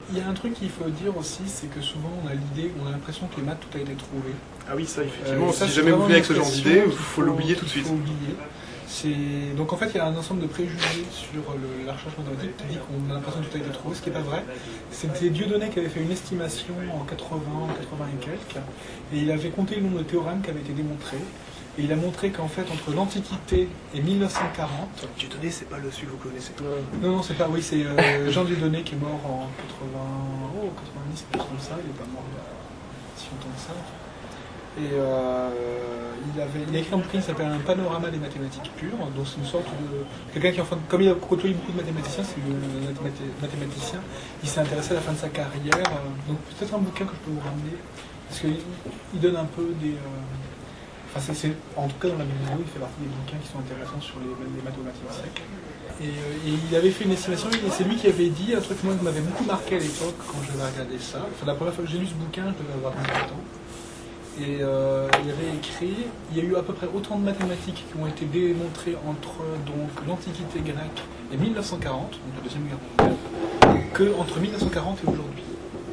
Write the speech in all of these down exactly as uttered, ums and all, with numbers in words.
il y a un truc qu'il faut dire aussi, c'est que souvent on a l'idée, on a l'impression que les maths tout a été trouvé. Ah oui, ça effectivement, Euh, ça, si c'est jamais vous vraiment venez avec une ce genre impression d'idée, il qu'il faut l'oublier tout de qu'il suite. faut oublier. C'est- Donc en fait, il y a un ensemble de préjugés sur le- la recherche mathématique qui dit qu'on a l'impression que tout a été trouvé, ce qui n'est pas vrai. C'était Dieudonné qui avait fait une estimation en quatre-vingts, quatre-vingts et quelques, et il avait compté le nombre de théorèmes qui avaient été démontrés. Et il a montré qu'en fait, entre l'Antiquité et mille neuf cent quarante... Dieudonné, c'est pas le celui que vous connaissez. Non, non, c'est pas... Oui, c'est euh, Jean Dieudonné qui est mort en quatre-vingts... Oh, quatre-vingt-dix, quelque chose comme ça. Il n'est pas mort il y a si longtemps que ça. Et euh, il, avait, il a écrit un bouquin qui s'appelle Un panorama des mathématiques pures. Donc c'est une sorte de... Quelqu'un qui, enfin, comme il a côtoyé beaucoup de mathématiciens, c'est un mathématicien, il s'est intéressé à la fin de sa carrière. Donc peut-être un bouquin que je peux vous ramener. Parce qu'il il donne un peu des... Euh, Enfin, c'est, c'est, en tout cas, dans la vidéo, il fait partie des bouquins qui sont intéressants sur les, les mathématiciens. Et, euh, et il avait fait une estimation, et c'est lui qui avait dit un truc moi, qui m'avait beaucoup marqué à l'époque quand j'avais regardé ça. Enfin, la première fois que j'ai lu ce bouquin, je devais avoir dix-huit ans. Et euh, il avait écrit, il y a eu à peu près autant de mathématiques qui ont été démontrées entre donc, l'Antiquité grecque et mille neuf cent quarante, donc la Deuxième Guerre mondiale, qu'entre mille neuf cent quarante et aujourd'hui.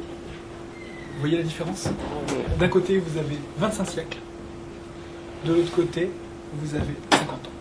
Vous voyez la différence? D'un côté, vous avez vingt-cinq siècles. De l'autre côté, vous avez cinquante ans.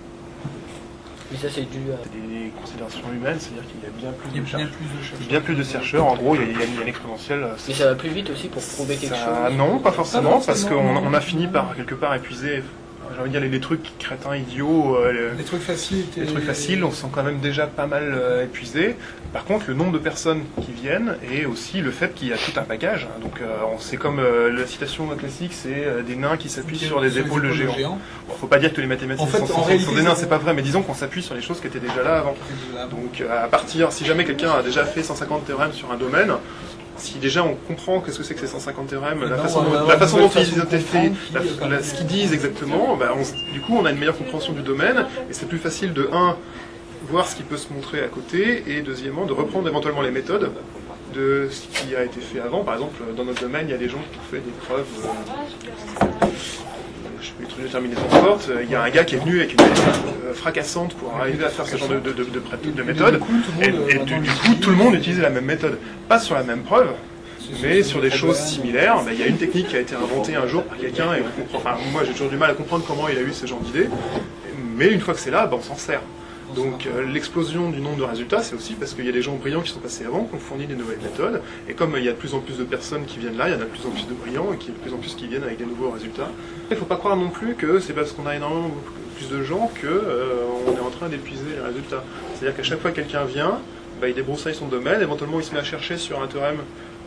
Mais ça, c'est dû à... C'est des considérations humaines, c'est-à-dire qu'il y a bien plus Il y a de bien chercheurs. plus de chercheurs. Bien plus de chercheurs, en gros, il y a, il y a une, il y a une exponentielle. Mais ça va plus vite aussi pour prouver quelque Ça- chose. Non, pas forcément, Pas parce forcément, qu'on non. on a fini par quelque part épuiser, j'ai envie de dire, les, les trucs crétins, idiots, euh, les, Les trucs faciles étaient... les trucs faciles, on se sent quand même déjà pas mal euh, épuisés. Par contre, le nombre de personnes qui viennent et aussi le fait qu'il y a tout un bagage. Donc, euh, on- c'est comme euh, la citation classique, c'est euh, des nains qui s'appuient sur des épaules de géants. Bon, faut pas dire que les mathématiciens En fait, sont, en sont- réalité, sont des nains, c'est- c'est pas vrai, mais disons qu'on s'appuie sur les choses qui étaient déjà là avant. Donc, euh, à partir, si jamais quelqu'un a déjà fait cent cinquante théorèmes sur un domaine, si déjà on comprend qu'est-ce que c'est que ces cent cinquante théorèmes, la non, façon, on va dont- avoir la une façon nouvelle dont ils façon de ont été faits, comprendre la- qui, euh, la- ce qu'ils disent exactement, bah, on s- du coup on a une meilleure compréhension du domaine et c'est plus facile de un voir ce qui peut se montrer à côté et deuxièmement de reprendre éventuellement les méthodes de ce qui a été fait avant. Par exemple, dans notre domaine, il y a des gens qui ont fait des preuves. Euh, je sais plus, les trucs de terminaison forte. Il y a un gars qui est venu avec une méthode euh, fracassante pour arriver à faire ce genre de, de, de, de, de, de méthode. Et, et du, du coup, tout le monde utilisait la même méthode. Pas sur la même preuve, mais sur des choses similaires. Ben, il y a une technique qui a été inventée un jour par quelqu'un, et on comprend, enfin, moi j'ai toujours du mal à comprendre comment il a eu ce genre d'idée, mais une fois que c'est là, ben, on s'en sert. Donc euh, l'explosion du nombre de résultats, c'est aussi parce qu'il y a des gens brillants qui sont passés avant, qui ont fourni des nouvelles méthodes, et comme il y a de plus en plus de personnes qui viennent là, il y en a de plus en plus de brillants, et qui, de plus en plus qui viennent avec des nouveaux résultats. Il ne faut pas croire non plus que c'est parce qu'on a énormément plus de gens qu'on euh, est en train d'épuiser les résultats. C'est-à-dire qu'à chaque fois que quelqu'un vient, bah, il débroussaille son domaine, éventuellement il se met à chercher sur un théorème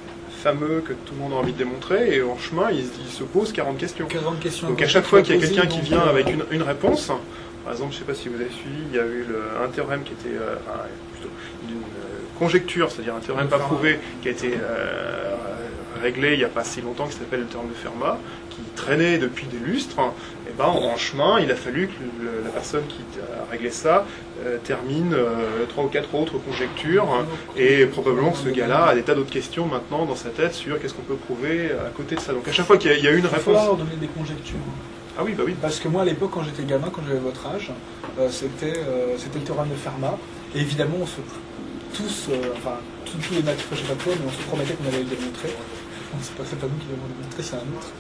fameux que tout le monde a envie de démontrer, et en chemin il, il se pose quarante questions. quarante questions. Donc à chaque fois qu'il y a quelqu'un qui donc, vient euh, avec une, une réponse, par exemple, je ne sais pas si vous avez suivi, il y a eu le, un théorème qui était, euh, enfin, plutôt une euh, conjecture, c'est-à-dire un théorème pas prouvé, qui a été euh, réglé il n'y a pas si longtemps, qui s'appelle le théorème de Fermat, qui traînait depuis des lustres. Et ben en chemin, il a fallu que le, la personne qui a réglé ça euh, termine euh, trois ou quatre autres conjectures, et probablement que ce gars-là a des tas d'autres questions maintenant dans sa tête sur qu'est-ce qu'on peut prouver à côté de ça. Donc à chaque fois qu'il y a, il y a une Il faut réponse... leur donner des conjectures. Ah oui, bah oui. Parce que moi, à l'époque, quand j'étais gamin, quand j'avais votre âge, euh, c'était euh, c'était le théorème de Fermat. Et évidemment, on se tous, euh, enfin, tous, tous les maths, je sais pas quoi, mais on se promettait qu'on allait le démontrer. C'est pas, c'est pas nous qui l'avons démontré, c'est un autre.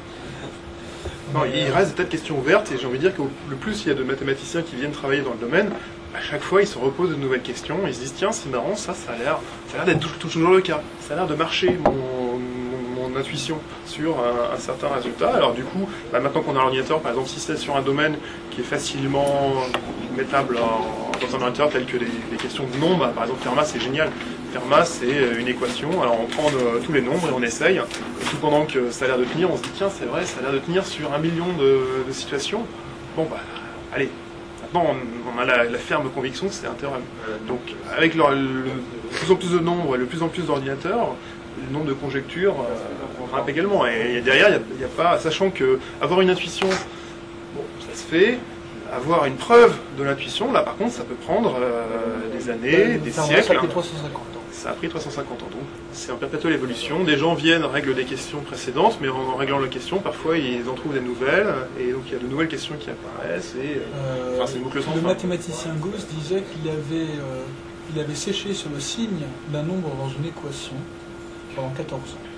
Non, il reste des tas de questions ouvertes, et j'ai envie de dire que le plus il y a de mathématiciens qui viennent travailler dans le domaine, à chaque fois ils se reposent de nouvelles questions, et ils se disent tiens, c'est marrant, ça, ça a l'air, ça a l'air d'être toujours le cas, ça a l'air de marcher mon, mon, mon intuition sur un, un certain résultat. Alors du coup, bah, maintenant qu'on a l'ordinateur, par exemple, si c'est sur un domaine qui est facilement mettable en, dans un ordinateur tel que les, les questions de nombres, bah, par exemple Fermat, c'est génial. Fermat, c'est une équation, alors on prend euh, tous les nombres et on essaye, et tout pendant que ça a l'air de tenir, on se dit tiens, c'est vrai, ça a l'air de tenir sur un million de, de situations. Bon bah, allez, maintenant on, on a la, la ferme conviction que c'est un théorème. Donc avec le, le plus en plus de nombres et le plus en plus d'ordinateurs, le nombre de conjectures euh, grimpe également. Et, et derrière, il n'y a, a pas, sachant que avoir une intuition, bon, ça se fait. Avoir une preuve de l'intuition, là par contre, ça peut prendre euh, des années, des Fermat, siècles. Ça a pris trois cent cinquante ans. Ça a pris trois cent cinquante ans, donc c'est en perpétuelle évolution. Des gens viennent, règlent des questions précédentes, mais en réglant leurs questions, parfois ils en trouvent des nouvelles, et donc il y a de nouvelles questions qui apparaissent, et Euh, enfin, c'est une boucle sans le fin. mathématicien Gauss disait qu'il avait, euh, il avait séché sur le signe d'un nombre dans une équation, pendant quatorze ans.